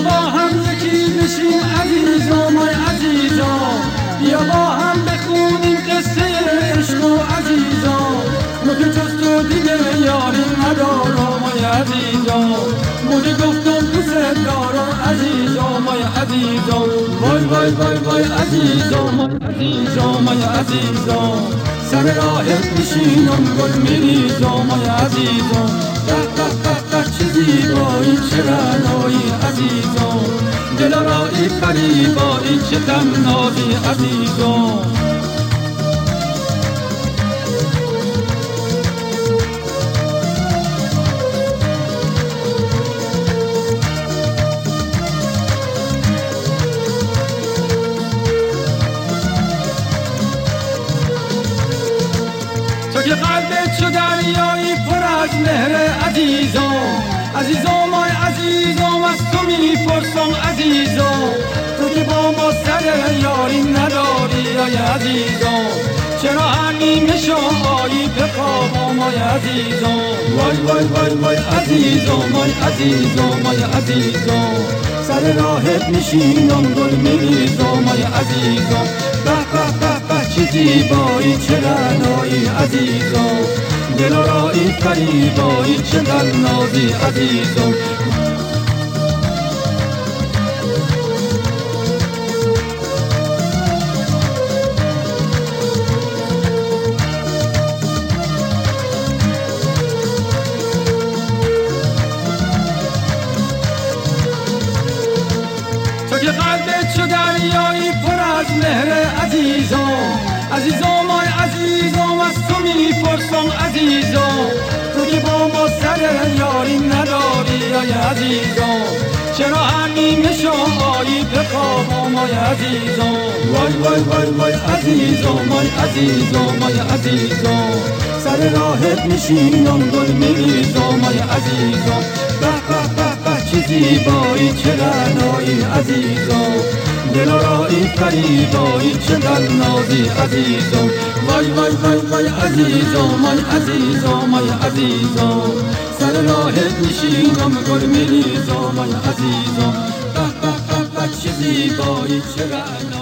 با هم یکی بشیم عزیزان ای عزیزان، بیا با هم بخونیم قصه عشق و عزیزان. ما که جز تو دیگه یاری ندارم ای عزیزان، مودی گفتم دوست دارم عزیزان ای عزیزان. وای وای وای وای عزیزان ای عزیزان ای عزیزان، سر راهت میشینم گل میریزم ای عزیزان. به به به به چه زیبایی چه رعنایی عزیزان، دلارایی فریبایی چه غمنازی عزیزان. تو که قلبت چو دریایی پر از مهر عزیزان، عزیزان ای عزیزان از تو میپرسم عزیزان. تو که با ما سر یاری نداری ای عزیزان، چرا همیشه شایی به خوابم ای عزیزان. وای وای وای وای عزیزان ای عزیزان ای عزیزان، سر راهت میشینم گل میریزم ای عزیزان. به به به به چه زیبایی چه رعنایی عزیزان، دلارایی فریبایی چه غمنازی عزیزان. تو که قلبت چو دریایی پر از مهر عزیزان، عزیزان ای عزیزان از تو میپرسم عزیزان. تو که با ما سر یاری نداری ای عزیزان، چرا همیشه آیی به خوابم ای عزیزان. وای وای وای وای عزیزان ای عزیزان ای عزیزان، سر راهت میشینم گل میریزم ای عزیزان. به به به به چه زیبایی چه رعنایی عزیزان، دلارایی فریبایی چه غمنازی عزیزان. وای وای وای وای عزیزان ای عزیزان ای عزیزان، سر راهت میشینم گل میریزم ای عزیزان. به به به به چه زیبایی چه رعنایی